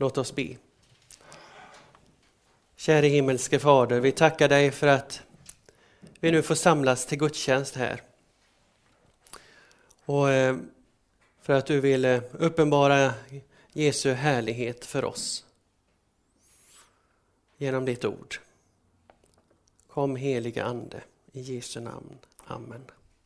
Låt oss be. Käre himmelske Fader, vi tackar dig för att vi nu får samlas till gudstjänst här. Och för att du vill uppenbara Jesu härlighet för oss genom ditt ord. Kom heliga ande, i Jesu namn. Amen.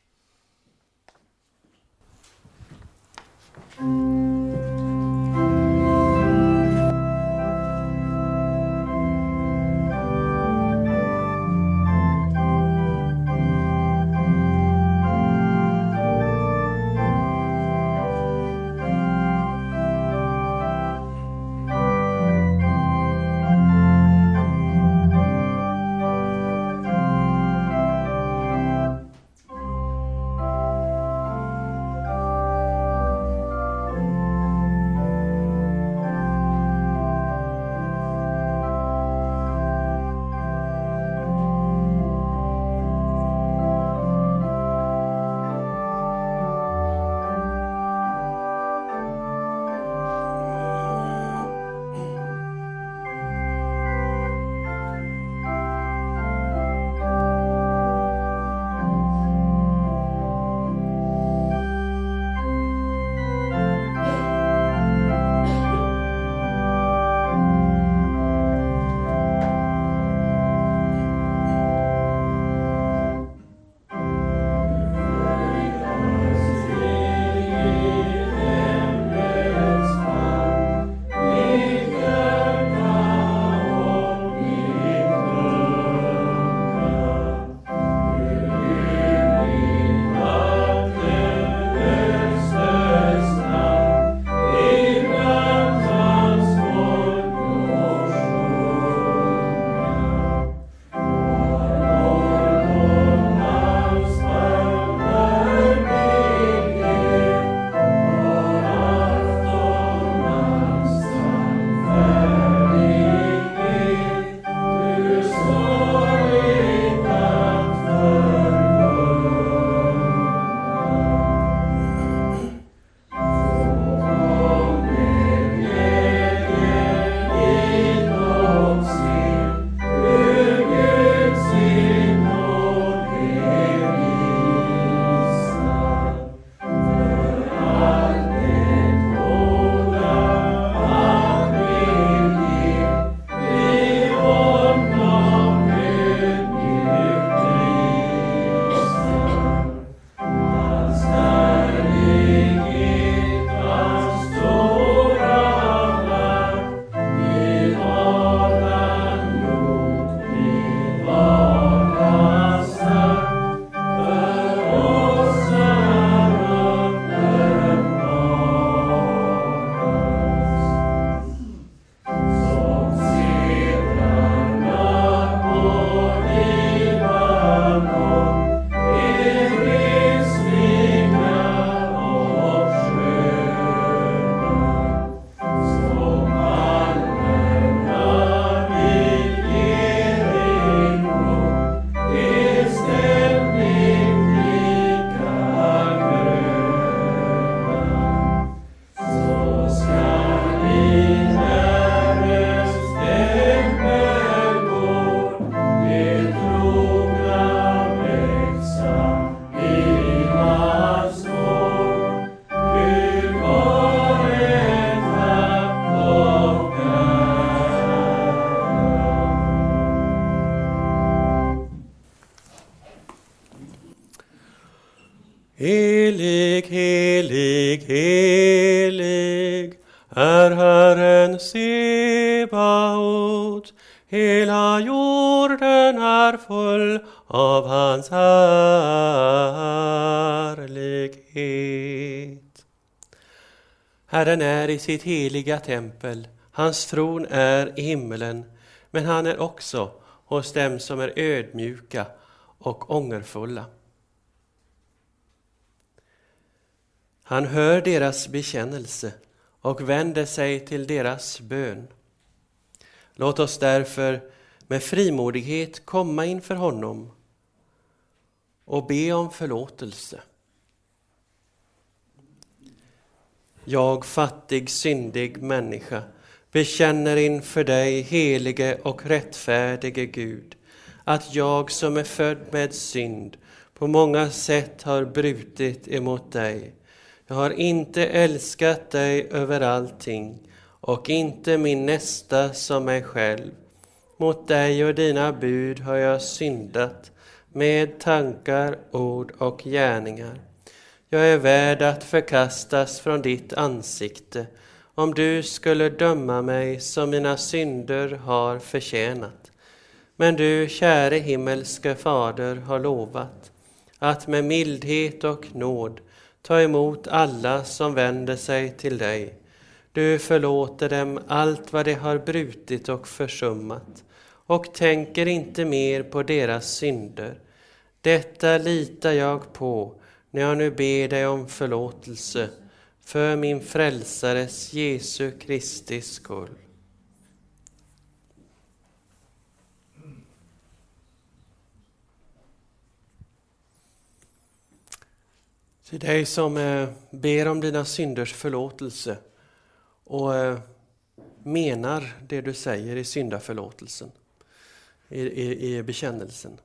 Helig, helig, helig är Herren Sebaot. Hela jorden är full av hans härlighet. Herren är i sitt heliga tempel, hans tron är i himmelen, men han är också hos dem som är ödmjuka och ångerfulla. Han hör deras bekännelse och vänder sig till deras bön. Låt oss därför med frimodighet komma inför honom och be om förlåtelse. Jag, fattig, syndig människa, bekänner inför dig, helige och rättfärdige Gud, att jag som är född med synd på många sätt har brutit emot dig. Jag har inte älskat dig över allting och inte min nästa som mig själv. Mot dig och dina bud har jag syndat med tankar, ord och gärningar. Jag är värd att förkastas från ditt ansikte, om du skulle döma mig som mina synder har förtjänat. Men du, käre himmelske Fader, har lovat att med mildhet och nåd ta emot alla som vänder sig till dig. Du förlåter dem allt vad de har brutit och försummat och tänker inte mer på deras synder. Detta litar jag på när jag nu ber dig om förlåtelse för min frälsares Jesu Kristi skull. Till dig som ber om dina synders förlåtelse och menar det du säger i syndaförlåtelsen, i bekännelsen.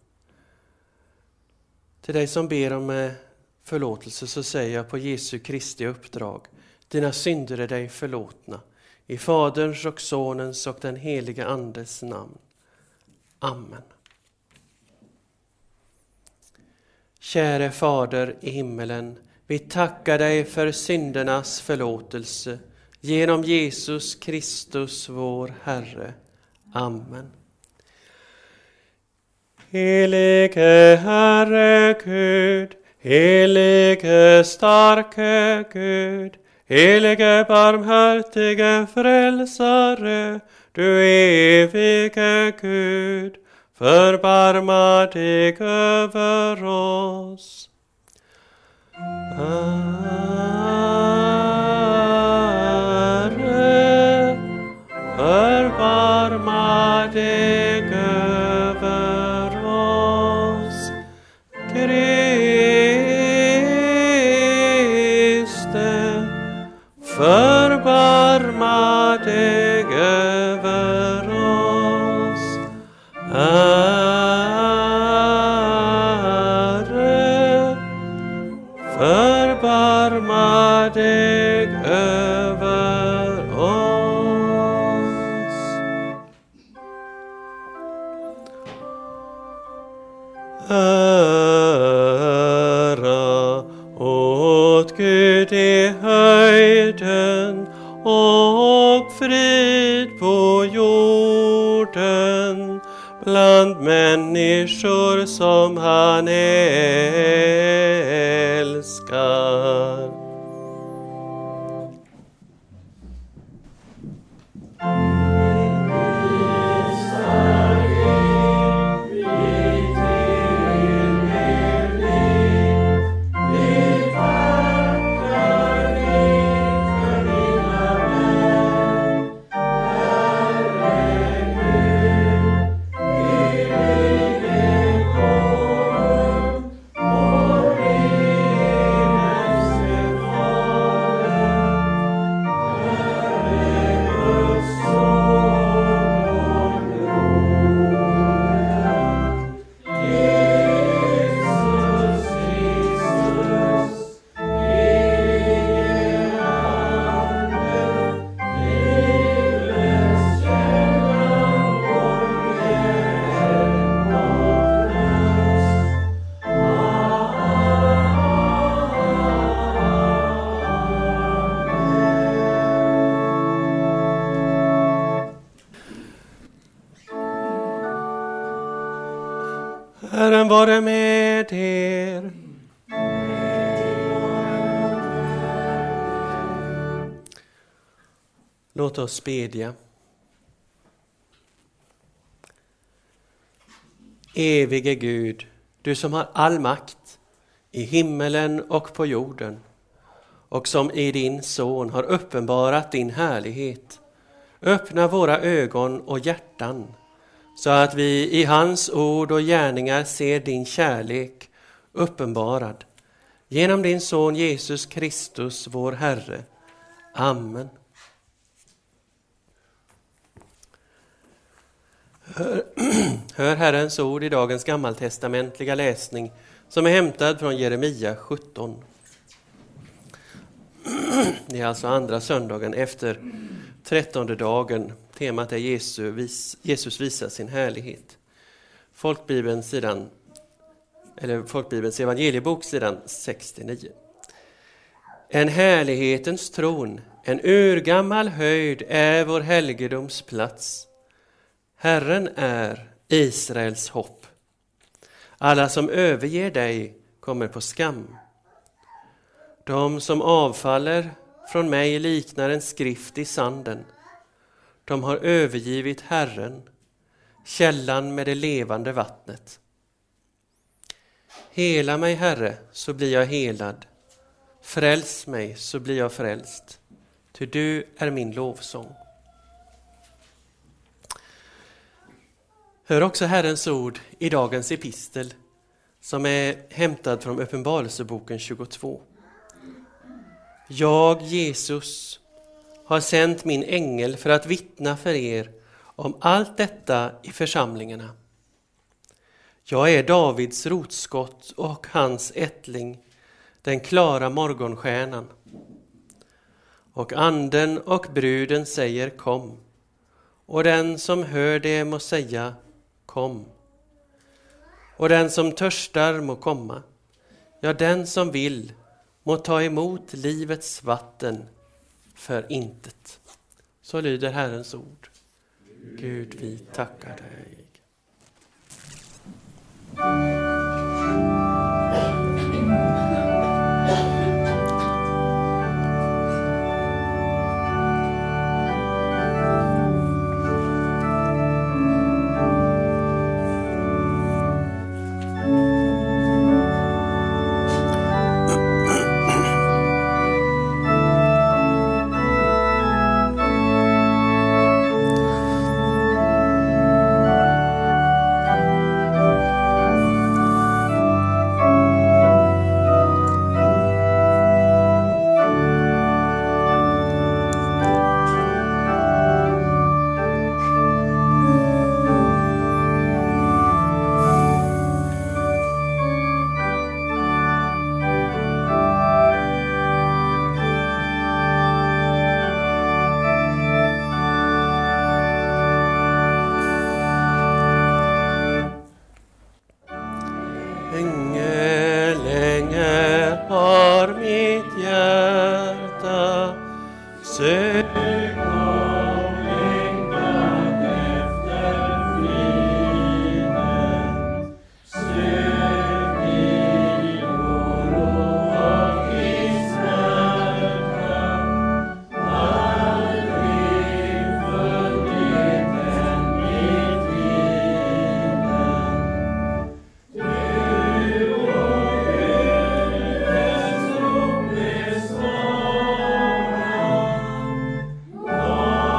Till dig som ber om förlåtelse så säger jag på Jesu Kristi uppdrag: dina synder är dig förlåtna, i Faderns och Sonens och den heliga Andes namn. Amen. Käre Fader i himmelen, vi tackar dig för syndernas förlåtelse genom Jesus Kristus vår Herre. Amen. Helige Herre Gud, helige starke Gud, helige barmhärtige frälsare, du evige Gud, förbarma dig över oss. Herre, förbarma dig över oss. Kriste, förbarma dig över oss. Herre, förbarma dig över oss. Ära åt Gud i höjden och frid på jorden bland människor som han älskar. Herren vare med er. Låt oss bedja. Evige Gud, du som har all makt i himmelen och på jorden och som i din son har uppenbarat din härlighet. Öppna våra ögon och hjärtan så att vi i hans ord och gärningar ser din kärlek uppenbarad. Genom din son Jesus Kristus, vår Herre. Amen. Hör Herrens ord i dagens gammaltestamentliga läsning som är hämtad från Jeremia 17. Det är alltså andra söndagen efter 13:e dagen. Temat är Jesus visar sin härlighet. Folkbibelns evangeliebok sidan 69. En härlighetens tron, en urgammal höjd är vår helgedomsplats. Herren är Israels hopp. Alla som överger dig kommer på skam. De som avfaller från mig liknar en skrift i sanden. De har övergivit Herren, källan med det levande vattnet. Hela mig, Herre, så blir jag helad. Fräls mig, så blir jag frälst. Ty du är min lovsång. Hör också Herrens ord i dagens epistel som är hämtad från Uppenbarelseboken 22. Jag, Jesus, har sänt min ängel för att vittna för er om allt detta i församlingarna. Jag är Davids rotskott och hans ättling, den klara morgonstjärnan. Och anden och bruden säger kom, och den som hör det må säga kom. Och den som törstar må komma, ja, den som vill må ta emot livets vatten för intet. Så lyder Herrens ord. Gud, vi tackar dig. Länge har mitt hjärta sökt och längtat efter friden. Sökt i oro och i smärta, aldrig funnit den i tiden. Oh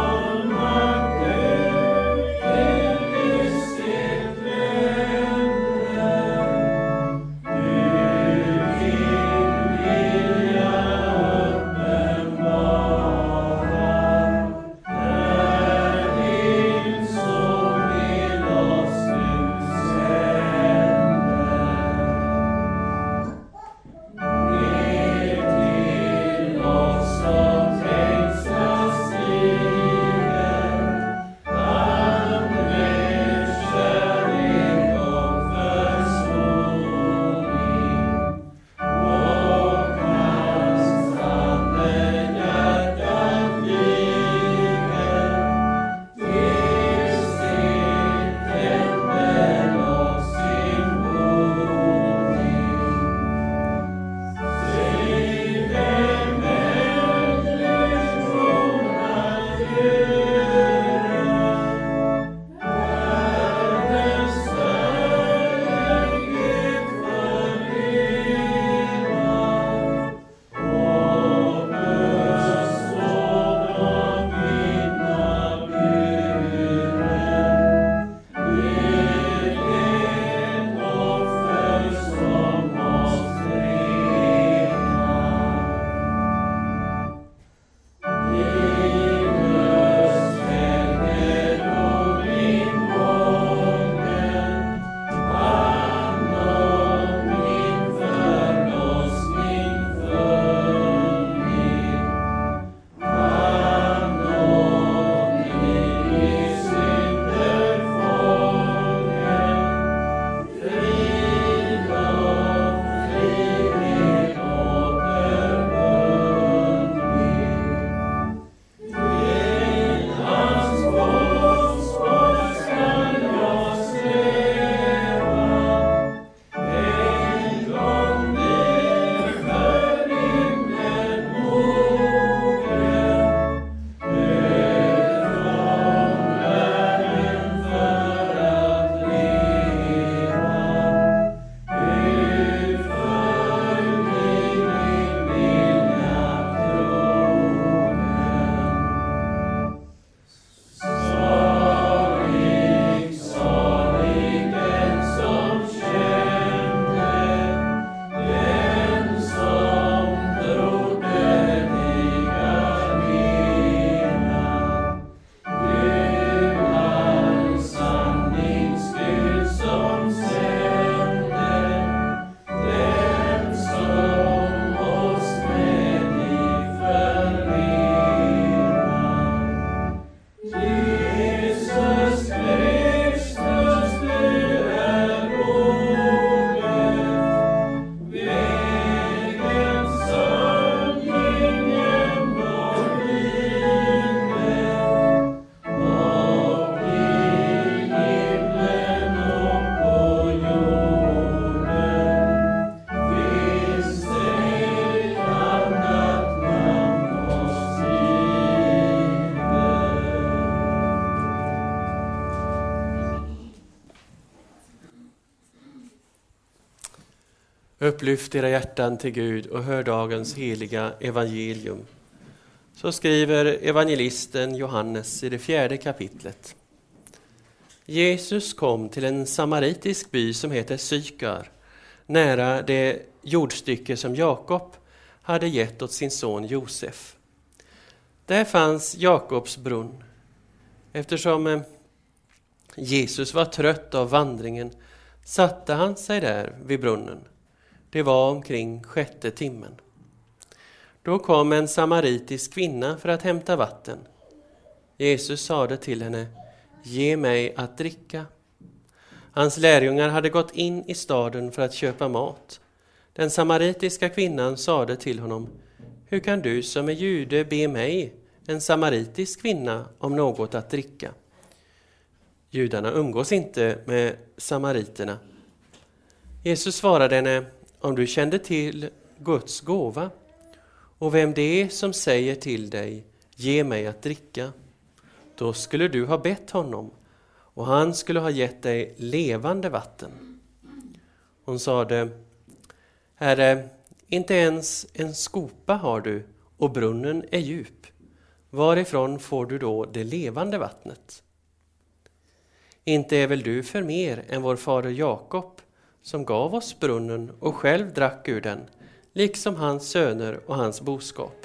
Upplyft era hjärtan till Gud och hör dagens heliga evangelium. Så skriver evangelisten Johannes i det 4:e kapitlet. Jesus kom till en samaritisk by som heter Sykar, nära det jordstycke som Jakob hade gett åt sin son Josef. Där fanns Jakobs brunn. Eftersom Jesus var trött av vandringen satte han sig där vid brunnen. Det var omkring 6:e timmen. Då kom en samaritisk kvinna för att hämta vatten. Jesus sade till henne: "Ge mig att dricka." Hans lärjungar hade gått in i staden för att köpa mat. Den samaritiska kvinnan sade till honom: "Hur kan du som är jude be mig, en samaritisk kvinna, om något att dricka?" Judarna umgås inte med samariterna. Jesus svarade henne: "Om du kände till Guds gåva och vem det är som säger till dig, ge mig att dricka, då skulle du ha bett honom och han skulle ha gett dig levande vatten." Hon sade: "Herre, inte ens en skopa har du och brunnen är djup. Varifrån får du då det levande vattnet? Inte är väl du för mer än vår fader Jakob, som gav oss brunnen och själv drack ur den, liksom hans söner och hans boskap?"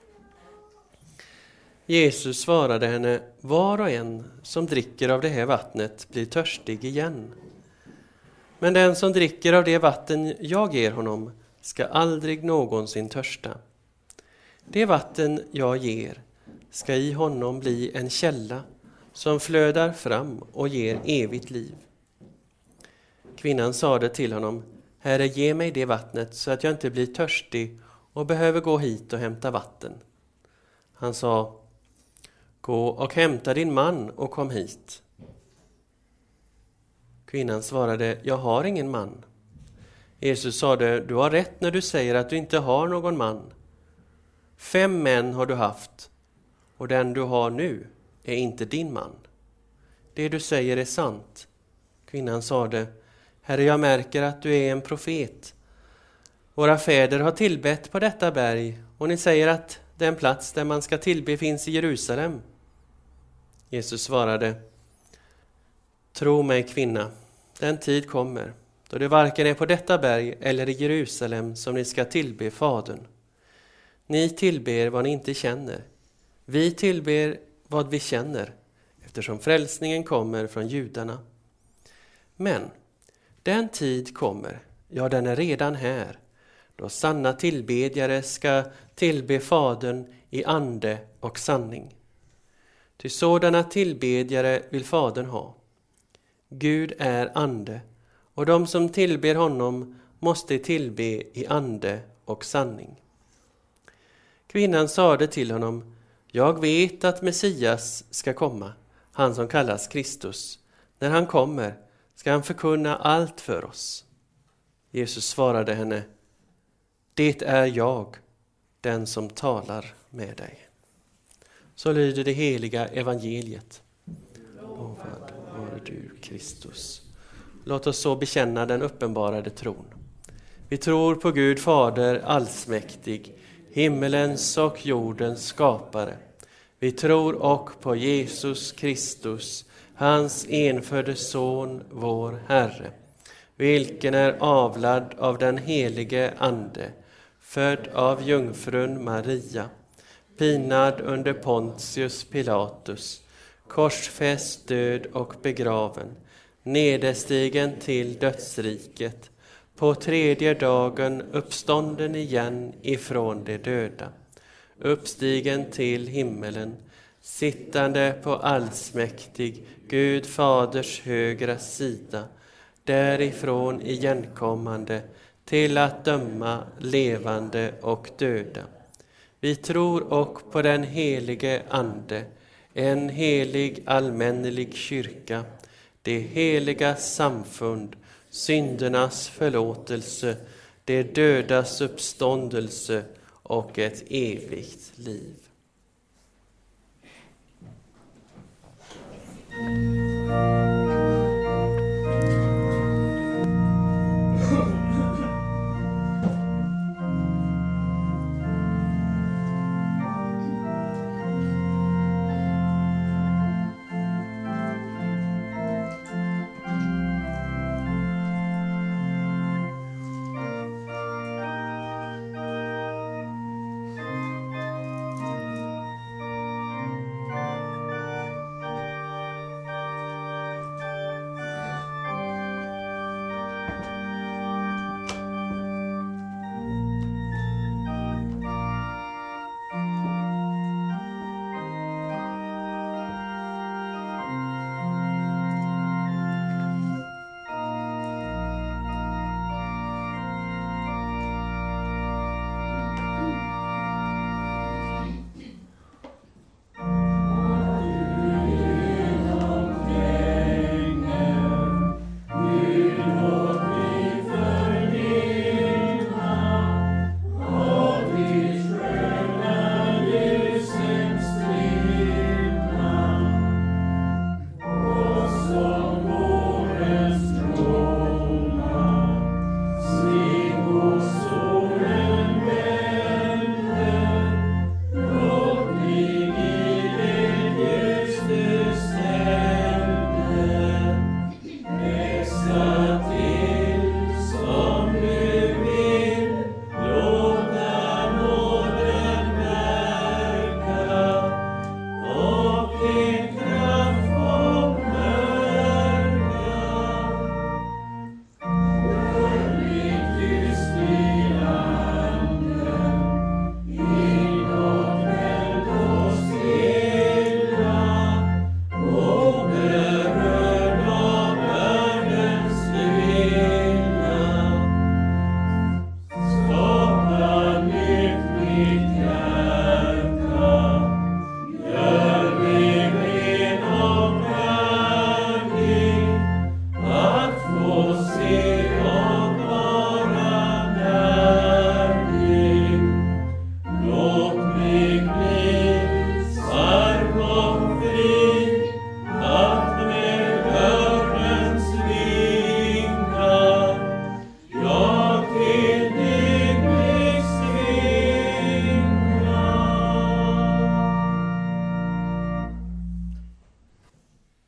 Jesus svarade henne: "Var och en som dricker av det här vattnet blir törstig igen. Men den som dricker av det vatten jag ger honom ska aldrig någonsin törsta. Det vatten jag ger ska i honom bli en källa som flödar fram och ger evigt liv." Kvinnan sade till honom: "Herre, ge mig det vattnet så att jag inte blir törstig och behöver gå hit och hämta vatten." Han sa: "Gå och hämta din man och kom hit." Kvinnan svarade: "Jag har ingen man." Jesus sade: "Du har rätt när du säger att du inte har någon man. 5 män har du haft, och den du har nu är inte din man. Det du säger är sant." Kvinnan sade: "Herre, jag märker att du är en profet. Våra fäder har tillbett på detta berg, och ni säger att den plats där man ska tillbe finns i Jerusalem." Jesus svarade: "Tro mig, kvinna, den tid kommer då det varken är på detta berg eller i Jerusalem som ni ska tillbe Fadern. Ni tillber vad ni inte känner. Vi tillber vad vi känner, eftersom frälsningen kommer från judarna. Men den tid kommer, ja, den är redan här, då sanna tillbedjare ska tillbe Fadern i ande och sanning. Till sådana tillbedjare vill Fadern ha. Gud är ande, och de som tillber honom måste tillbe i ande och sanning." Kvinnan sade till honom: "Jag vet att Messias ska komma, han som kallas Kristus. När han kommer ska han förkunna allt för oss." Jesus svarade henne: "Det är jag, den som talar med dig." Så lyder det heliga evangeliet. Lovad vare du, Kristus. Låt oss så bekänna den uppenbarade tron. Vi tror på Gud Fader allsmäktig, himmelens och jordens skapare. Vi tror och på Jesus Kristus, hans enfödde son, vår Herre, vilken är avlad av den helige Ande, född av jungfrun Maria, pinad under Pontius Pilatus, korsfäst, död och begraven, nederstigen till dödsriket, på 3:e dagen uppstånden igen ifrån de döda, uppstigen till himmelen, sittande på allsmäktig Gud Faders högra sida, därifrån igenkommande till att döma levande och döda. Vi tror och på den helige Ande, en helig allmännelig kyrka, det heliga samfund, syndernas förlåtelse, det dödas uppståndelse och ett evigt liv."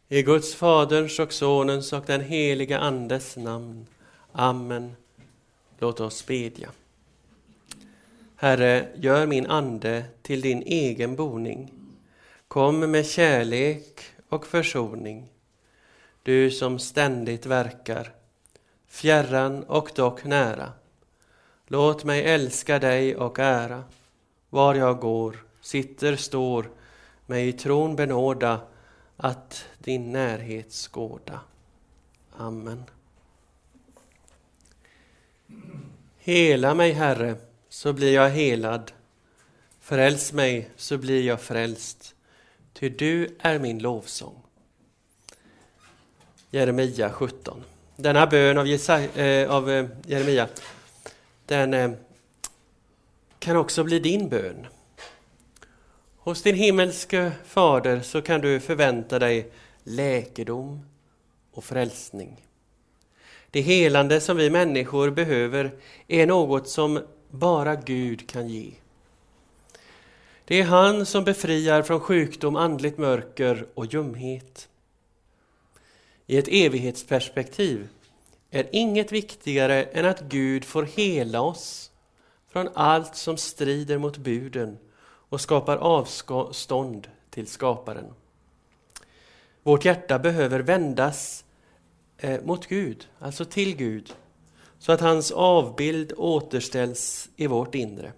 I Guds Faderns och Sonens och den heliga Andes namn. Amen. Låt oss bedja. Herre, gör min ande till din egen boning. Kom med kärlek och försoning. Du som ständigt verkar, fjärran och dock nära. Låt mig älska dig och ära. Var jag går, sitter, står, mig i tron benåda att din närhet skåda. Amen. Hela mig, Herre, så blir jag helad. Föräls mig, så blir jag frälst. Ty du är min lovsång. Jeremia 17. Denna bön av Jeremia, den kan också bli din bön. Hos din himmelske fader så kan du förvänta dig läkedom och frälsning. Det helande som vi människor behöver är något som bara Gud kan ge. Det är han som befriar från sjukdom, andligt mörker och ljumhet. I ett evighetsperspektiv är inget viktigare än att Gud får hela oss från allt som strider mot buden och skapar avstånd till skaparen. Vårt hjärta behöver vändas mot Gud, alltså till Gud, så att hans avbild återställs i vårt inre.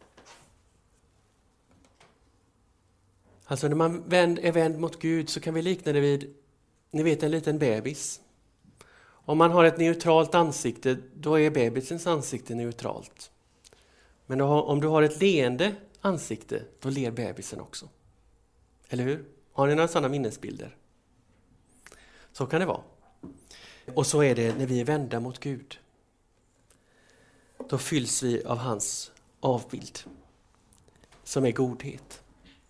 Alltså när man är vänd mot Gud så kan vi likna det vid, ni vet, en liten bebis. Om man har ett neutralt ansikte, då är bebisens ansikte neutralt. Men om du har ett leende ansikte, då ler bebisen också. Eller hur? Har ni några sådana minnesbilder? Så kan det vara. Och så är det när vi är vända mot Gud. Då fylls vi av hans avbild, som är godhet.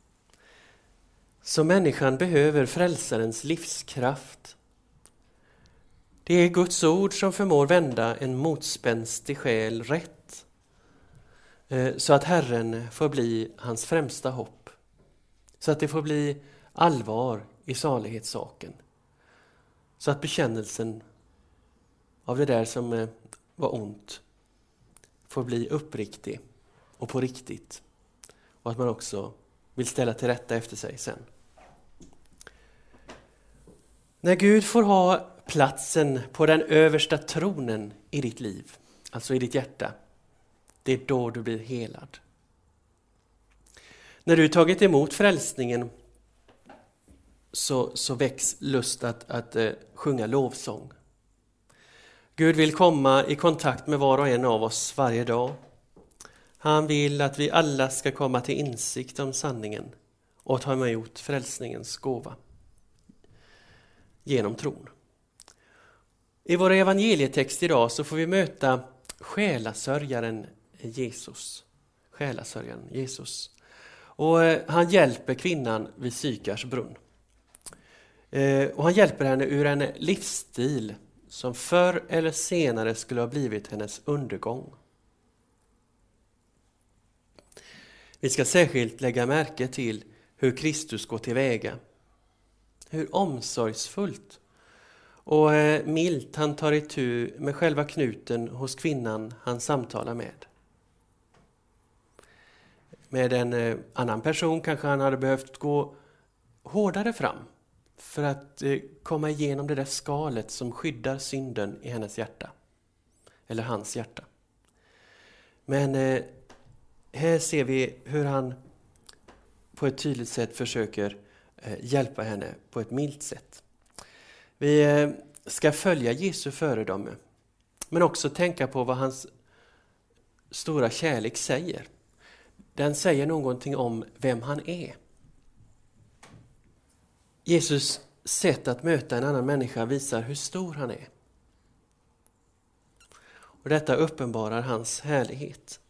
Så människan behöver frälsarens livskraft. Det är Guds ord som förmår vända en motspänstig själ rätt, så att Herren får bli hans främsta hopp. Så att det får bli allvar i salighetssaken. Så att bekännelsen av det där som var ont får bli uppriktig och på riktigt. Och att man också vill ställa till rätta efter sig sen. När Gud får ha platsen på den översta tronen i ditt liv, alltså i ditt hjärta, det är då du blir helad. När du tagit emot frälsningen så väcks lust att sjunga lovsång. Gud vill komma i kontakt med var och en av oss varje dag. Han vill att vi alla ska komma till insikt om sanningen och ta emot frälsningens gåva genom tron. I vår evangelietext idag så får vi möta själasörjaren Jesus. Själasörjaren Jesus. Och han hjälper kvinnan vid Sykars brunn. Och han hjälper henne ur en livsstil som förr eller senare skulle ha blivit hennes undergång. Vi ska särskilt lägga märke till hur Kristus går tillväga. Hur omsorgsfullt och milt han tar itu med själva knuten hos kvinnan han samtalar med. Med en annan person kanske han hade behövt gå hårdare fram för att komma igenom det där skalet som skyddar synden i hennes hjärta. Eller hans hjärta. Men här ser vi hur han på ett tydligt sätt försöker hjälpa henne på ett milt sätt. Vi ska följa Jesu föredöme, men också tänka på vad hans stora kärlek säger. Den säger någonting om vem han är. Jesus sätt att möta en annan människa visar hur stor han är. Och detta uppenbarar hans härlighet.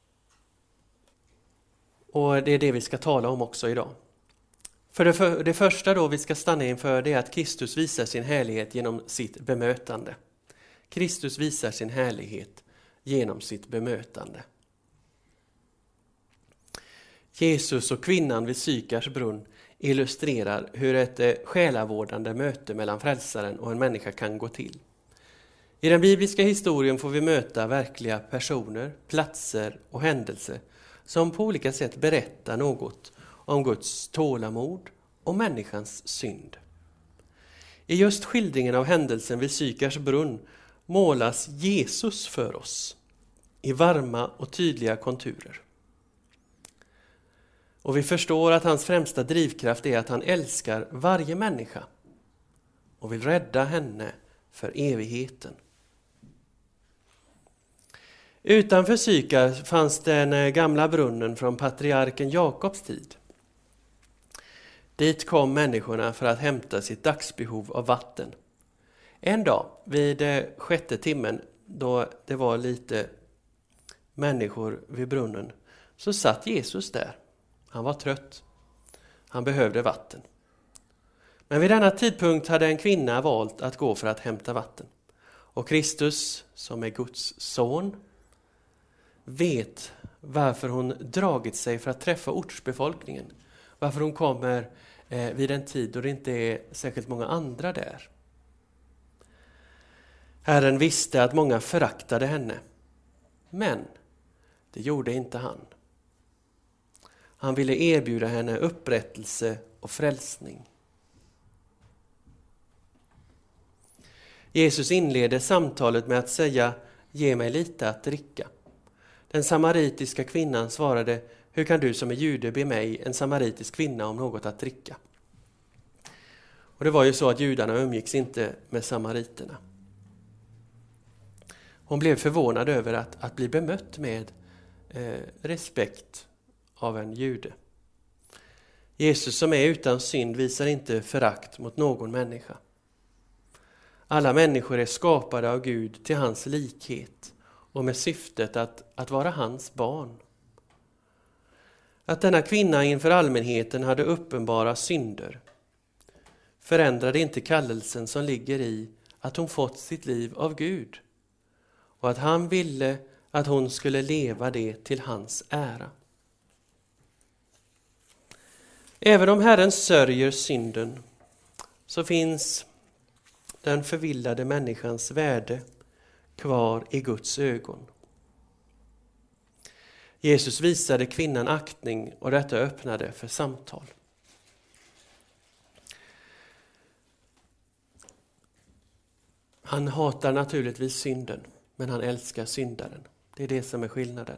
Och det är det vi ska tala om också idag. För det första då vi ska stanna inför det är att Kristus visar sin härlighet genom sitt bemötande. Kristus visar sin härlighet genom sitt bemötande. Jesus och kvinnan vid Sykars brunn illustrerar hur ett själavårdande möte mellan frälsaren och en människa kan gå till. I den bibliska historien får vi möta verkliga personer, platser och händelser som på olika sätt berättar något om Guds tålamod och människans synd. I just skildringen av händelsen vid Sykars brunn målas Jesus för oss i varma och tydliga konturer. Och vi förstår att hans främsta drivkraft är att han älskar varje människa och vill rädda henne för evigheten. Utanför Sykar fanns den gamla brunnen från patriarken Jakobs tid. Dit kom människorna för att hämta sitt dagsbehov av vatten. En dag vid 6:e timmen, då det var lite människor vid brunnen, så satt Jesus där. Han var trött. Han behövde vatten. Men vid denna tidpunkt hade en kvinna valt att gå för att hämta vatten. Och Kristus, som är Guds son, vet varför hon dragit sig för att träffa ortsbefolkningen. Varför hon kommer vid en tid då det inte är särskilt många andra där. Herren visste att många föraktade henne. Men det gjorde inte han. Han ville erbjuda henne upprättelse och frälsning. Jesus inleder samtalet med att säga: ge mig lite att dricka. Den samaritiska kvinnan svarade: hur kan du som är jude be mig, en samaritisk kvinna, om något att dricka? Och det var ju så att judarna umgicks inte med samariterna. Hon blev förvånad över att bli bemött med respekt av en jude. Jesus, som är utan synd, visar inte förakt mot någon människa. Alla människor är skapade av Gud till hans likhet och med syftet att vara hans barn. Att denna kvinna inför allmänheten hade uppenbara synder förändrade inte kallelsen som ligger i att hon fått sitt liv av Gud och att han ville att hon skulle leva det till hans ära. Även om Herren sörjer synden så finns den förvillade människans värde kvar i Guds ögon. Jesus visade kvinnan aktning och detta öppnade för samtal. Han hatar naturligtvis synden, men han älskar syndaren. Det är det som är skillnaden.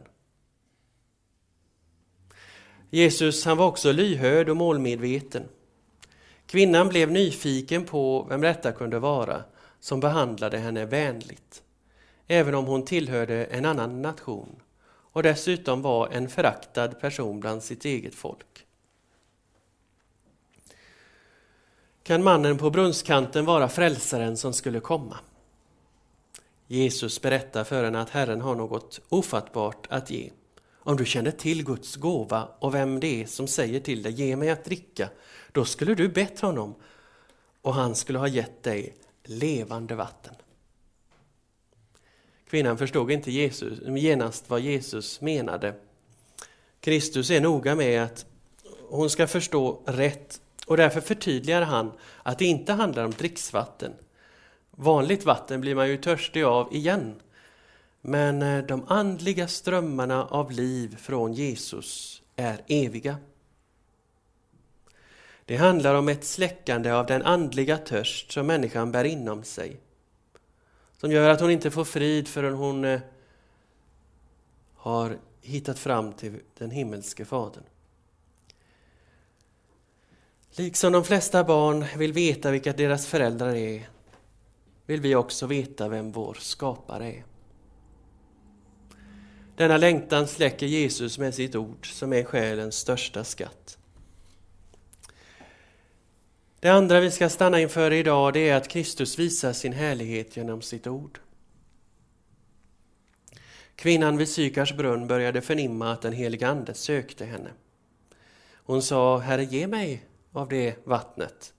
Jesus, han var också lyhörd och målmedveten. Kvinnan blev nyfiken på vem detta kunde vara som behandlade henne vänligt, även om hon tillhörde en annan nation och dessutom var en föraktad person bland sitt eget folk. Kan mannen på brunnskanten vara frälsaren som skulle komma? Jesus berättar för henne att Herren har något ofattbart att ge. Om du kände till Guds gåva och vem det är som säger till dig: ge mig att dricka, då skulle du bett honom och han skulle ha gett dig levande vatten. Kvinnan förstod inte genast vad Jesus menade. Kristus är noga med att hon ska förstå rätt, och därför förtydligar han att det inte handlar om dricksvatten. Vanligt vatten blir man ju törstig av igen. Men de andliga strömmarna av liv från Jesus är eviga. Det handlar om ett släckande av den andliga törst som människan bär inom sig, som gör att hon inte får frid förrän hon har hittat fram till den himmelske Fadern. Liksom de flesta barn vill veta vilka deras föräldrar är, vill vi också veta vem vår skapare är. Denna längtan släcker Jesus med sitt ord, som är själens största skatt. Det andra vi ska stanna inför idag, det är att Kristus visar sin härlighet genom sitt ord. Kvinnan vid Sykars brunn började förnimma att den heliga ande sökte henne. Hon sa: Herre, ge mig av det vattnet.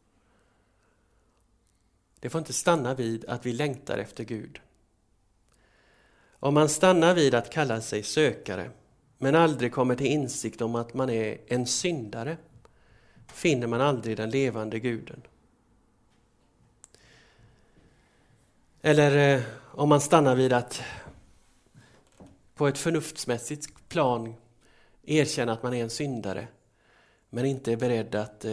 Det får inte stanna vid att vi längtar efter Gud. Om man stannar vid att kalla sig sökare, men aldrig kommer till insikt om att man är en syndare, finner man aldrig den levande guden. Eller om man stannar vid att på ett förnuftsmässigt plan erkänna att man är en syndare, men inte är beredd att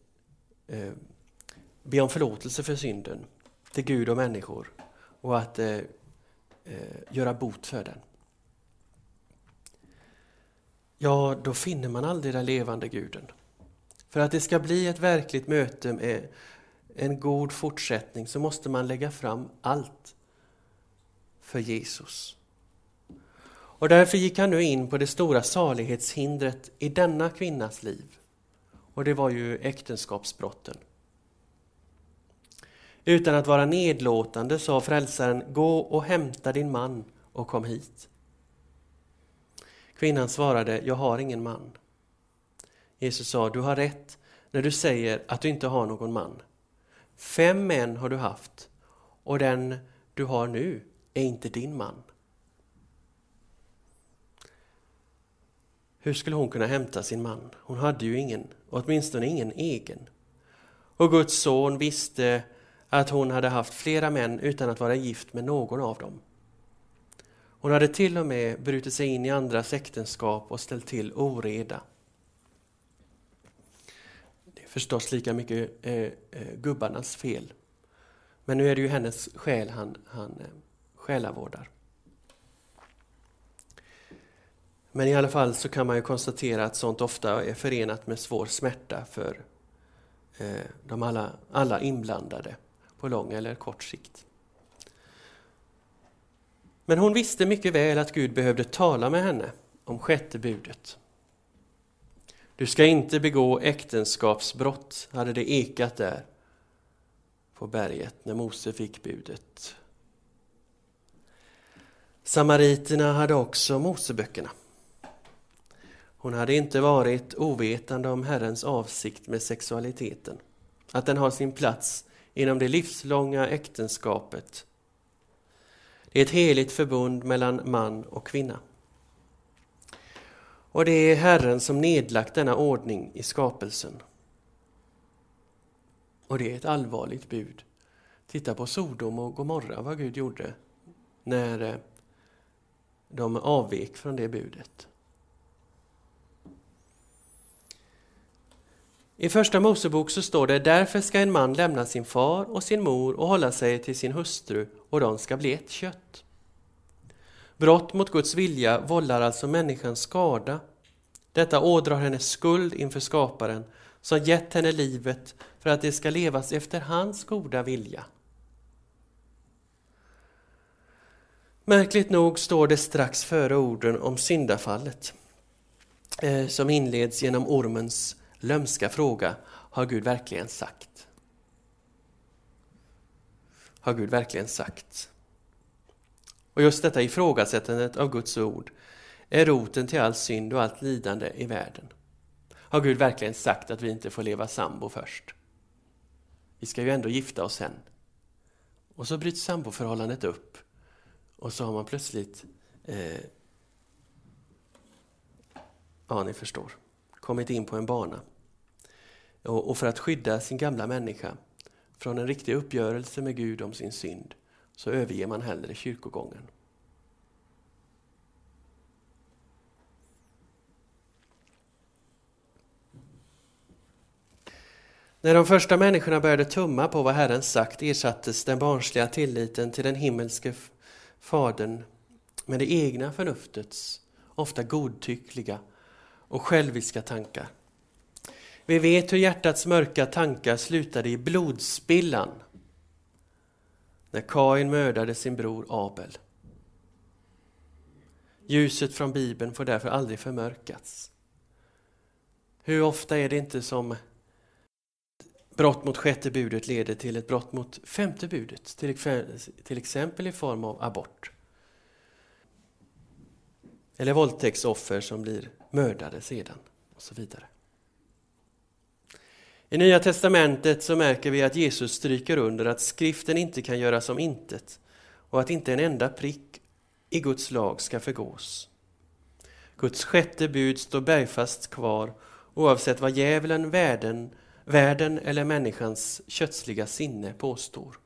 be om förlåtelse för synden till Gud och människor och att göra bot för den. Ja, då finner man aldrig den levande guden. För att det ska bli ett verkligt möte med en god fortsättning så måste man lägga fram allt för Jesus. Och därför gick han nu in på det stora salighetshindret i denna kvinnas liv. Och det var ju äktenskapsbrotten. Utan att vara nedlåtande sa frälsaren: gå och hämta din man och kom hit. Kvinnan svarade: jag har ingen man. Jesus sa: du har rätt när du säger att du inte har någon man. 5 män har du haft och den du har nu är inte din man. Hur skulle hon kunna hämta sin man? Hon hade ju ingen, åtminstone ingen egen. Och Guds son visste att hon hade haft flera män utan att vara gift med någon av dem. Hon hade till och med brutit sig in i andras äktenskap och ställt till oreda. Det är förstås lika mycket gubbarnas fel. Men nu är det ju hennes själ han själavårdar. Men i alla fall så kan man ju konstatera att sånt ofta är förenat med svår smärta för alla inblandade på lång eller kort sikt. Men hon visste mycket väl att Gud behövde tala med henne om 6:e budet. Du ska inte begå äktenskapsbrott, hade det ekat där på berget när Mose fick budet. Samariterna hade också Moseböckerna. Hon hade inte varit ovetande om Herrens avsikt med sexualiteten. Att den har sin plats inom det livslånga äktenskapet. Det är ett heligt förbund mellan man och kvinna. Och det är Herren som nedlagt denna ordning i skapelsen. Och det är ett allvarligt bud. Titta på Sodom och Gomorra, vad Gud gjorde när de avvek från det budet. I första Mosebok så står det: därför ska en man lämna sin far och sin mor och hålla sig till sin hustru och de ska bli ett kött. Brott mot Guds vilja vållar alltså människan skada. Detta ådrar henne skuld inför skaparen som gett henne livet för att det ska levas efter hans goda vilja. Märkligt nog står det strax före orden om syndafallet som inleds genom ormens lömska fråga: har Gud verkligen sagt? Har Gud verkligen sagt? Och just detta ifrågasättandet av Guds ord är roten till all synd och allt lidande i världen. Har Gud verkligen sagt att vi inte får leva sambo först? Vi ska ju ändå gifta oss sen. Och så bryts samboförhållandet upp. Och så har man plötsligt, ni förstår, kommit in på en bana. Och för att skydda sin gamla människa från en riktig uppgörelse med Gud om sin synd så överger man hellre kyrkogången. När de första människorna började tumma på vad Herren sagt ersattes den barnsliga tilliten till den himmelske fadern med det egna förnuftets ofta godtyckliga och själviska tankar. Vi vet hur hjärtats mörka tankar slutade i blodspillan när Kain mördade sin bror Abel. Ljuset från Bibeln får därför aldrig förmörkats. Hur ofta är det inte som brott mot 6:e budet leder till ett brott mot 5:e budet, till exempel i form av abort. Eller våldtäktsoffer som blir mördade sedan och så vidare. I Nya testamentet så märker vi att Jesus stryker under att skriften inte kan göras om intet och att inte en enda prick i Guds lag ska förgås. Guds 6:e bud står bergfast kvar oavsett vad djävulen, världen eller människans kötsliga sinne påstår.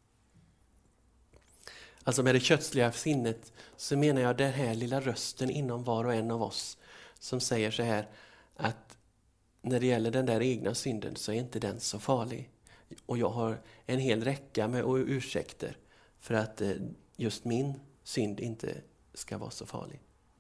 Alltså med det kötsliga sinnet så menar jag den här lilla rösten inom var och en av oss som säger så här att när det gäller den där egna synden så är inte den så farlig. Och jag har en hel räcka med ursäkter för att just min synd inte ska vara så farlig.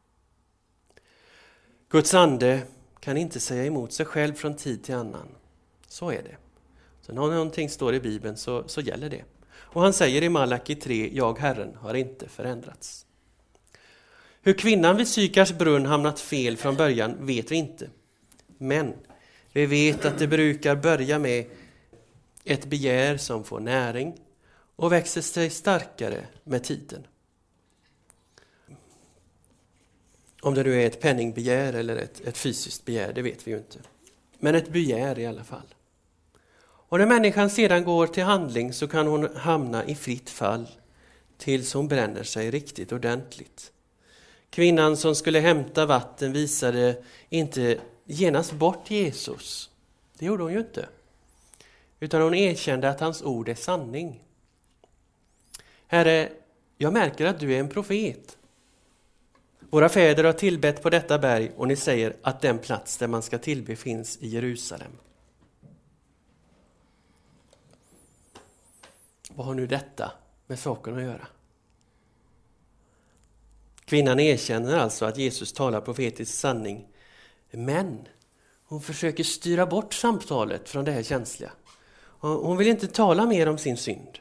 Guds ande kan inte säga emot sig själv från tid till annan. Så är det. Så när någonting står i Bibeln så gäller det. Och han säger i Malaki 3, jag Herren har inte förändrats. Hur kvinnan vid Sykars brunn hamnat fel från början vet vi inte. Men vi vet att det brukar börja med ett begär som får näring och växer sig starkare med tiden. Om det nu är ett penningbegär eller ett fysiskt begär, det vet vi ju inte. Men ett begär i alla fall. Och när människan sedan går till handling så kan hon hamna i fritt fall tills hon bränner sig riktigt ordentligt. Kvinnan som skulle hämta vatten visade inte genast bort Jesus. Det gjorde hon ju inte. Utan hon erkände att hans ord är sanning. Herre, jag märker att du är en profet. Våra fäder har tillbett på detta berg och ni säger att den plats där man ska tillbe finns i Jerusalem. Vad har nu detta med saken att göra? Kvinnan erkänner alltså att Jesus talar profetisk sanning. Men hon försöker styra bort samtalet från det här känsliga. Hon vill inte tala mer om sin synd.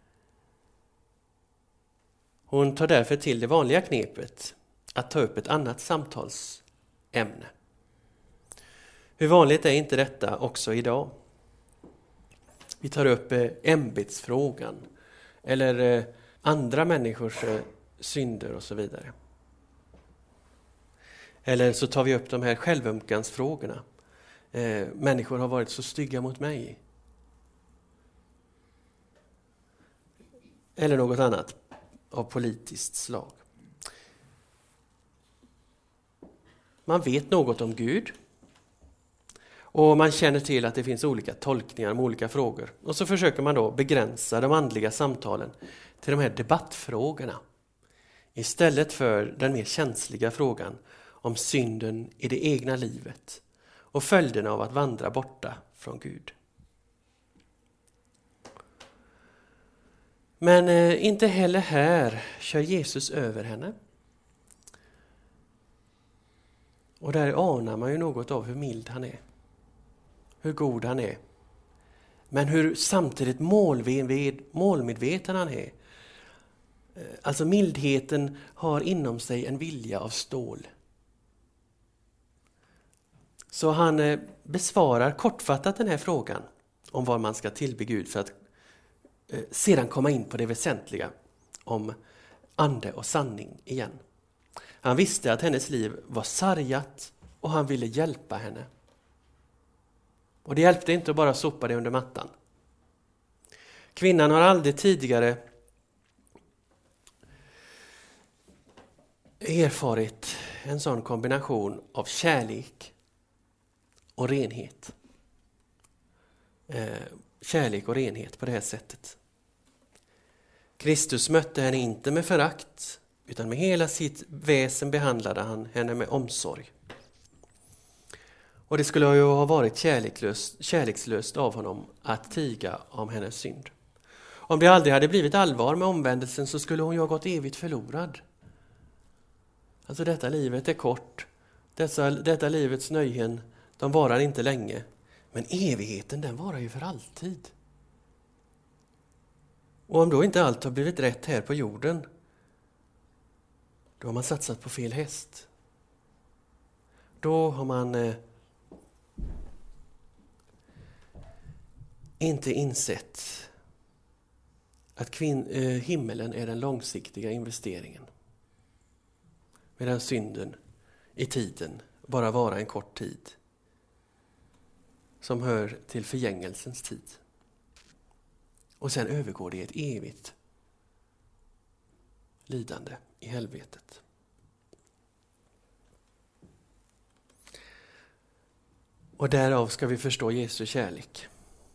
Hon tar därför till det vanliga knepet att ta upp ett annat samtalsämne. Hur vanligt är inte detta också idag? Vi tar upp ämbetsfrågan eller andra människors synder och så vidare. Eller så tar vi upp de här självömkansfrågorna. Människor har varit så stygga mot mig. Eller något annat av politiskt slag. Man vet något om Gud. Och man känner till att det finns olika tolkningar om olika frågor. Och så försöker man då begränsa de andliga samtalen till de här debattfrågorna. Istället för den mer känsliga frågan om synden i det egna livet och följderna av att vandra borta från Gud. Men inte heller här kör Jesus över henne. Och där anar man ju något av hur mild han är. Hur god han är. Men hur samtidigt målmedveten han är. Alltså mildheten har inom sig en vilja av stål. Så han besvarar kortfattat den här frågan om vad man ska tillbe Gud för att sedan komma in på det väsentliga om ande och sanning igen. Han visste att hennes liv var sargat och han ville hjälpa henne. Och det hjälpte inte att bara sopa det under mattan. Kvinnan har aldrig tidigare erfarit en sån kombination av kärlek och renhet. Kärlek och renhet på det här sättet. Kristus mötte henne inte med förakt utan med hela sitt väsen behandlade han henne med omsorg. Och det skulle ju ha varit kärlekslöst av honom att tiga om hennes synd. Om det aldrig hade blivit allvar med omvändelsen så skulle hon ju ha gått evigt förlorad. Alltså detta livet är kort. Detta livets nöjen, de varar inte länge. Men evigheten, den varar ju för alltid. Och om då inte allt har blivit rätt här på jorden, då har man satsat på fel häst. Då har man inte insett att himmelen är den långsiktiga investeringen. Medan synden i tiden bara vara en kort tid som hör till förgängelsens tid. Och sen övergår det i ett evigt lidande i helvetet. Och därav ska vi förstå Jesu kärlek.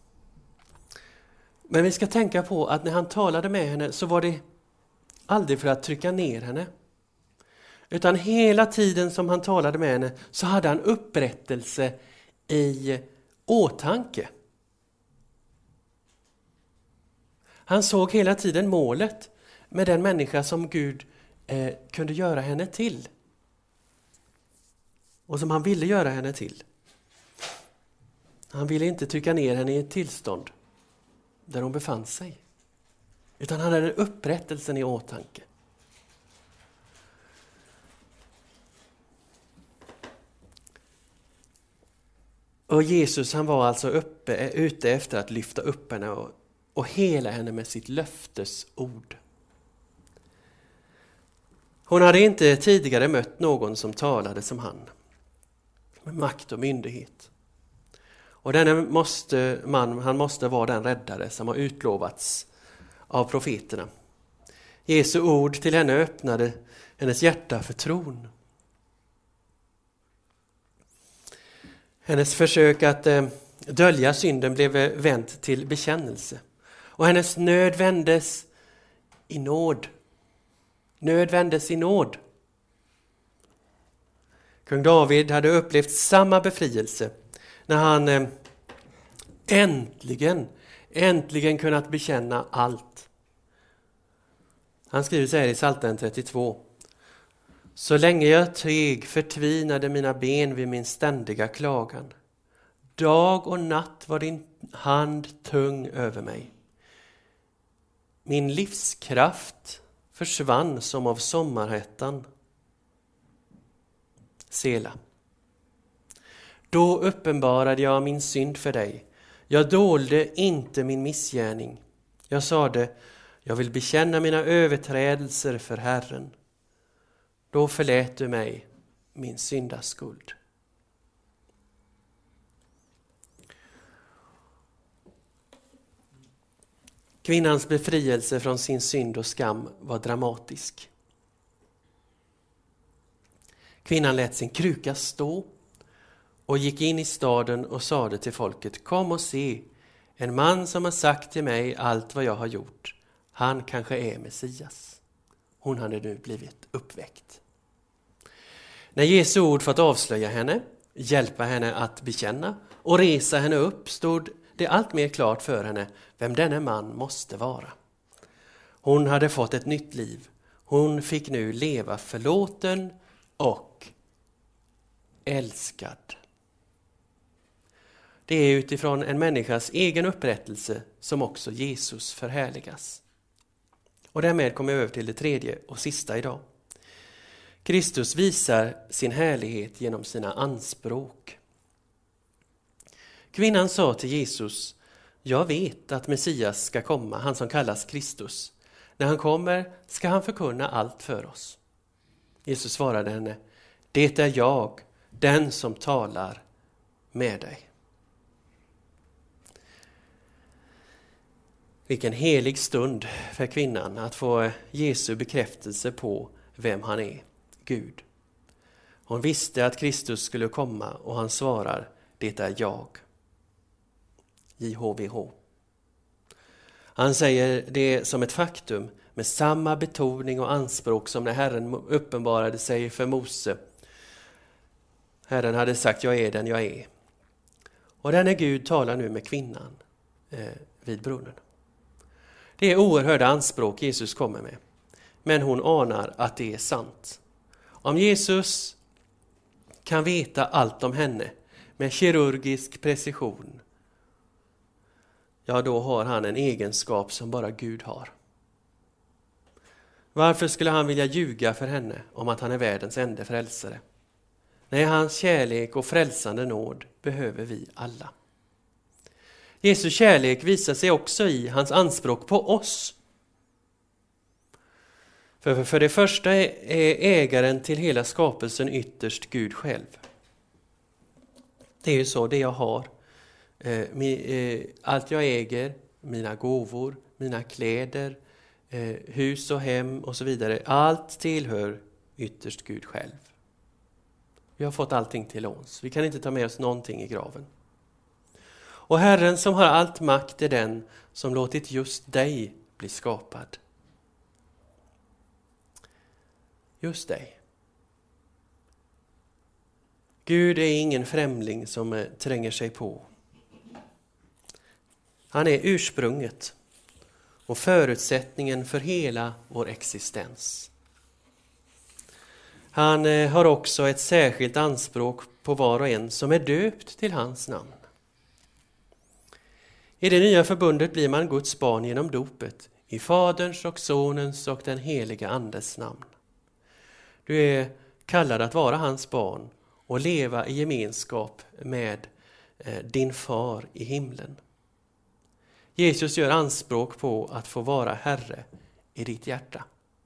Men vi ska tänka på att när han talade med henne så var det aldrig för att trycka ner henne. Utan hela tiden som han talade med henne så hade han upprättelse i åtanke. Han såg hela tiden målet med den människa som Gud kunde göra henne till. Och som han ville göra henne till. Han ville inte trycka ner henne i ett tillstånd där hon befann sig. Utan han hade upprättelsen i åtanke. Och Jesus, han var alltså ute efter att lyfta upp henne och hela henne med sitt löftesord. Hon hade inte tidigare mött någon som talade som han. Med makt och myndighet. Och han måste vara den räddare som har utlovats av profeterna. Jesu ord till henne öppnade hennes hjärta för tron. Hennes försök att dölja synden blev vänt till bekännelse. Och hennes nöd vändes i nåd. Nöd vändes i nåd. Kung David hade upplevt samma befrielse när han äntligen kunnat bekänna allt. Han skriver så här i Psaltaren 32. Så länge jag teg förtvinade mina ben vid min ständiga klagan. Dag och natt var din hand tung över mig. Min livskraft försvann som av sommarhettan. Sela. Då uppenbarade jag min synd för dig. Jag dolde inte min missgärning. Jag sade, jag vill bekänna mina överträdelser för Herren. Då förlät du mig min syndaskuld. Kvinnans befrielse från sin synd och skam var dramatisk. Kvinnan lät sin kruka stå och gick in i staden och sade till folket, kom och se, en man som har sagt till mig allt vad jag har gjort. Han kanske är Messias. Hon hade nu blivit uppväckt. När Jesu ord fått avslöja henne, hjälpa henne att bekänna och resa henne upp, stod det allt mer klart för henne vem denne man måste vara. Hon hade fått ett nytt liv. Hon fick nu leva förlåten och älskad. Det är utifrån en människas egen upprättelse som också Jesus förhärligas. Och därmed kommer jag över till det tredje och sista idag. Kristus visar sin härlighet genom sina anspråk. Kvinnan sa till Jesus, jag vet att Messias ska komma, han som kallas Kristus. När han kommer ska han förkunna allt för oss. Jesus svarade henne, det är jag, den som talar med dig. Vilken helig stund för kvinnan att få Jesu bekräftelse på vem han är, Gud. Hon visste att Kristus skulle komma och han svarar, det är jag. JHVH. Han säger det som ett faktum med samma betoning och anspråk som när Herren uppenbarade sig för Mose. Herren hade sagt, jag är den jag är. Och denne Gud talar nu med kvinnan vid brunnen. Det är oerhörda anspråk Jesus kommer med. Men hon anar att det är sant. Om Jesus kan veta allt om henne med kirurgisk precision, ja då har han en egenskap som bara Gud har. Varför skulle han vilja ljuga för henne om att han är världens enda frälsare? Nej, hans kärlek och frälsande nåd behöver vi alla. Jesu kärlek visar sig också i hans anspråk på oss. För det första är ägaren till hela skapelsen ytterst Gud själv. Det är ju så, det jag har. Allt jag äger, mina gåvor, mina kläder, hus och hem och så vidare. Allt tillhör ytterst Gud själv. Vi har fått allting till låns. Vi kan inte ta med oss någonting i graven. Och Herren som har allt makt är den som låtit just dig bli skapad. Just dig. Gud är ingen främling som tränger sig på. Han är ursprunget och förutsättningen för hela vår existens. Han har också ett särskilt anspråk på var och en som är döpt till hans namn. I det nya förbundet blir man Guds barn genom dopet, i Faderns och Sonens och den heliga Andes namn. Du är kallad att vara hans barn och leva i gemenskap med din far i himlen. Jesus gör anspråk på att få vara Herre i ditt hjärta.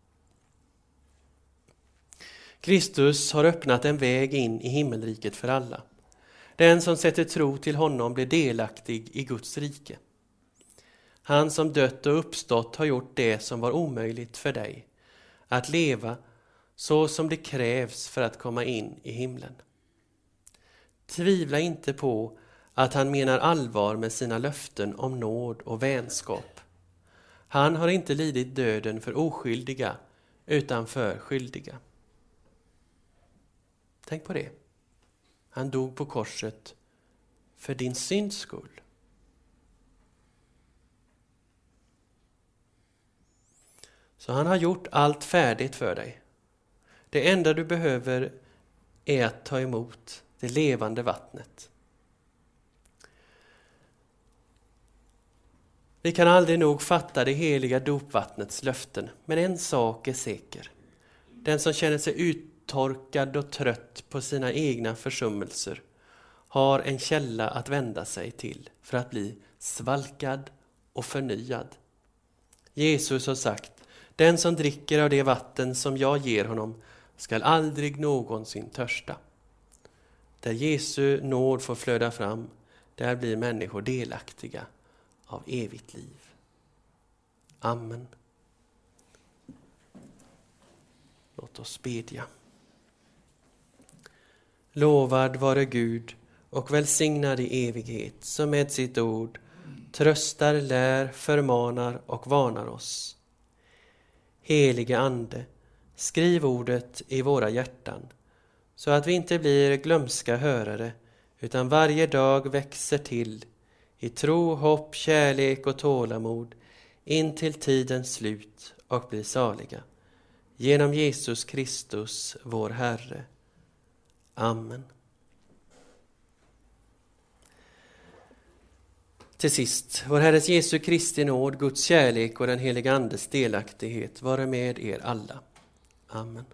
Kristus har öppnat en väg in i himmelriket för alla. Den som sätter tro till honom blir delaktig i Guds rike. Han som dött och uppstått har gjort det som var omöjligt för dig, att leva så som det krävs för att komma in i himlen. Tvivla inte på att han menar allvar med sina löften om nåd och vänskap. Han har inte lidit döden för oskyldiga utan för skyldiga. Tänk på det. Han dog på korset för din synds skull. Så han har gjort allt färdigt för dig. Det enda du behöver är att ta emot det levande vattnet. Vi kan aldrig nog fatta det heliga dopvattnets löften, men en sak är säker. Den som känner sig uttorkad och trött på sina egna försummelser har en källa att vända sig till för att bli svalkad och förnyad. Jesus har sagt: den som dricker av det vatten som jag ger honom skall aldrig någonsin törsta. Där Jesu nåd får flöda fram, där blir människor delaktiga av evigt liv. Amen. Låt oss bedja. Lovad vare Gud och välsignad i evighet, som med sitt ord tröstar, lär, förmanar och varnar oss. Helige Ande, skriv ordet i våra hjärtan, så att vi inte blir glömska hörare, utan varje dag växer till i tro, hopp, kärlek och tålamod in till tidens slut och blir saliga. Genom Jesus Kristus, vår Herre. Amen. Till sist, vår Herres Jesu Kristi nåd, Guds kärlek och den heliga Andes delaktighet vare med er alla. Amen.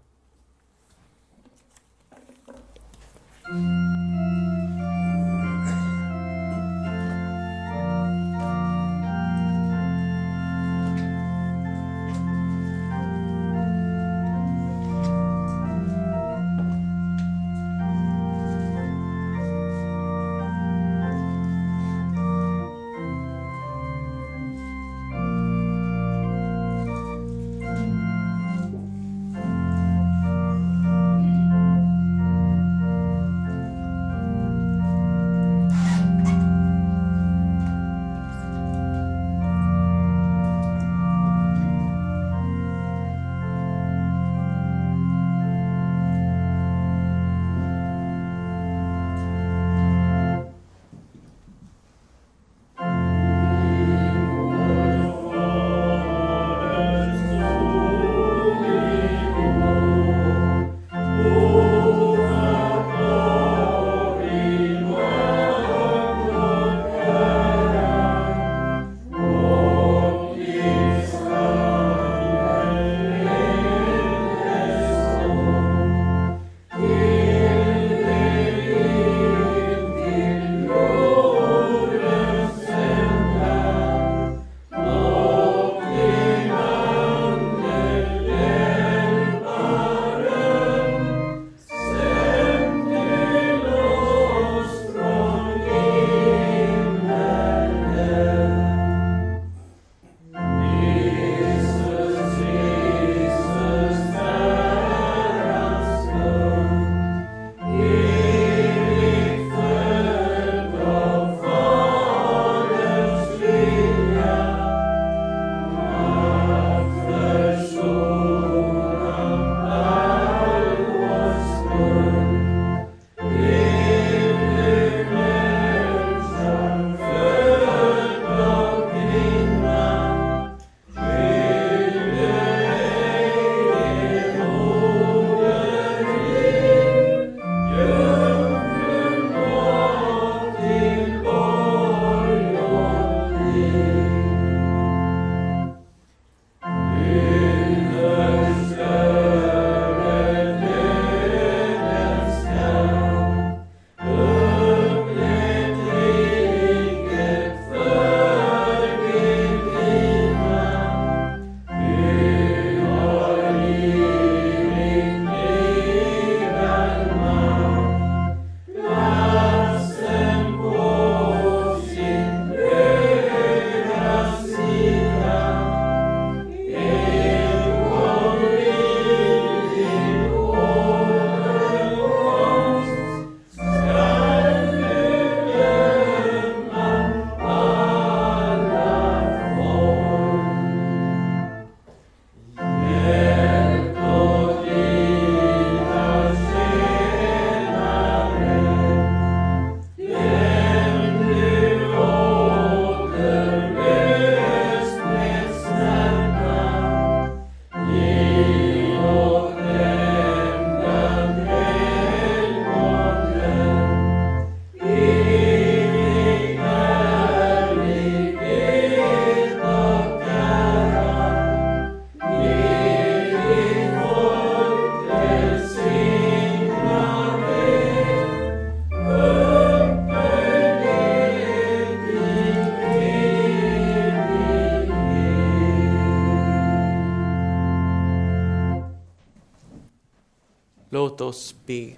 Låt oss be.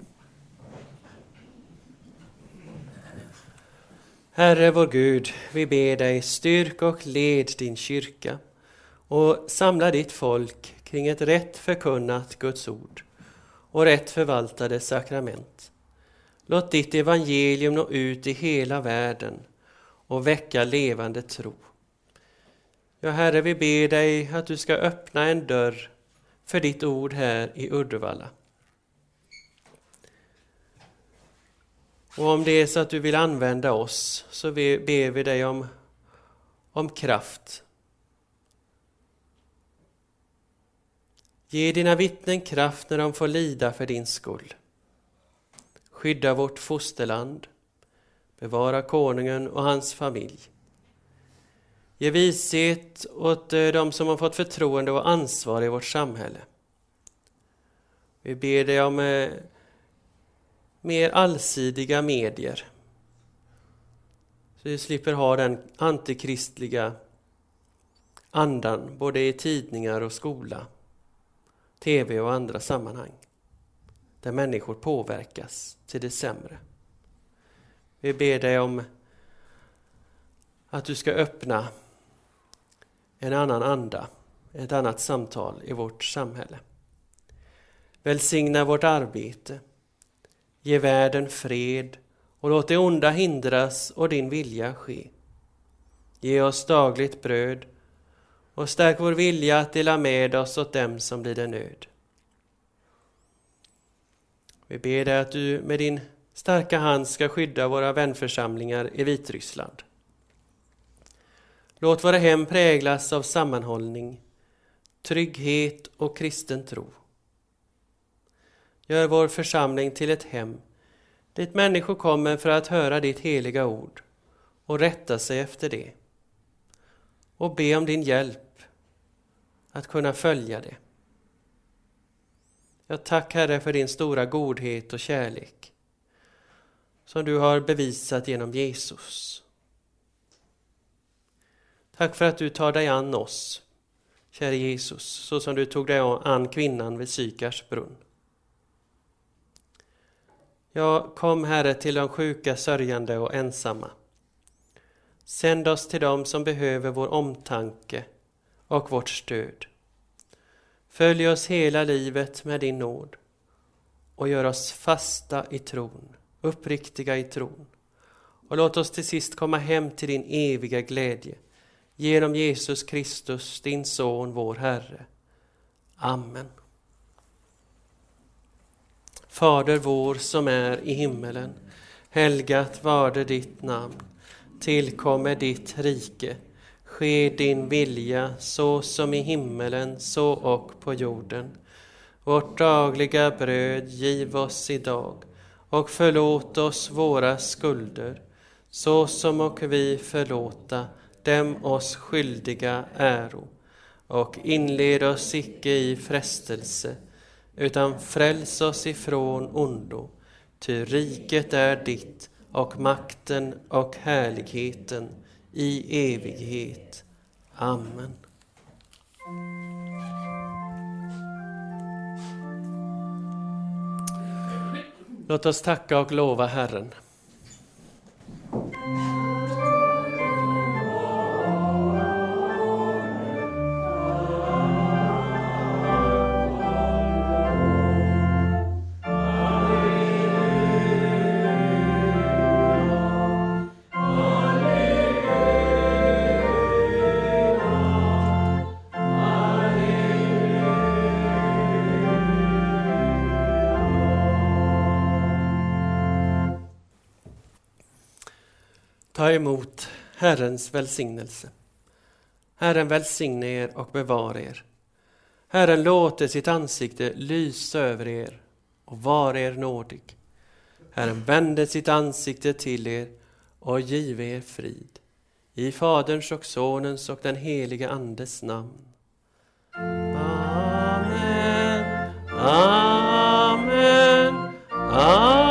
Herre vår Gud, vi ber dig, styrk och led din kyrka och samla ditt folk kring ett rätt förkunnat Guds ord och rätt förvaltade sakrament. Låt ditt evangelium nå ut i hela världen och väcka levande tro. Ja, Herre, vi ber dig att du ska öppna en dörr för ditt ord här i Uddevalla. Och om det är så att du vill använda oss, så ber vi dig om kraft. Ge dina vittnen kraft när de får lida för din skull. Skydda vårt fosterland. Bevara konungen och hans familj. Ge vishet åt de som har fått förtroende och ansvar i vårt samhälle. Vi ber dig om mer allsidiga medier. Så vi slipper ha den antikristliga andan både i tidningar och skola, tv och andra sammanhang. Där människor påverkas till det sämre. Vi ber dig om att du ska öppna en annan anda, ett annat samtal i vårt samhälle. Välsigna vårt arbete. Ge världen fred och låt det onda hindras och din vilja ske. Ge oss dagligt bröd och stärk vår vilja att dela med oss åt dem som lider nöd. Vi ber dig att du med din starka hand ska skydda våra vänförsamlingar i Vitryssland. Låt våra hem präglas av sammanhållning, trygghet och kristen tro. Gör vår församling till ett hem dit människor kommer för att höra ditt heliga ord och rätta sig efter det. Och be om din hjälp att kunna följa det. Jag tack Herre för din stora godhet och kärlek som du har bevisat genom Jesus. Tack för att du tar dig an oss, käre Jesus, så som du tog dig an kvinnan vid Sykars brunn. Ja, kom Herre till de sjuka, sörjande och ensamma. Sänd oss till dem som behöver vår omtanke och vårt stöd. Följ oss hela livet med din nåd och gör oss fasta i tron, uppriktiga i tron. Och låt oss till sist komma hem till din eviga glädje genom Jesus Kristus, din son, vår Herre. Amen. Fader vår som är i himmelen, helgat varde ditt namn. Tillkommer ditt rike. Ske din vilja så som i himmelen så och på jorden. Vårt dagliga bröd giv oss idag och förlåt oss våra skulder så som och vi förlåta dem oss skyldiga äro. Och inled oss icke i frestelse utan fräls oss ifrån ondo. Ty riket är ditt och makten och härligheten i evighet. Amen. Låt oss tacka och lova Herren. Ta emot Herrens välsignelse. Herren välsigne er och bevara er. Herren låter sitt ansikte lysa över er och var er nådig. Herren vände sitt ansikte till er och give er frid. I Faderns och Sonens och den heliga Andes namn. Amen. Amen. Amen.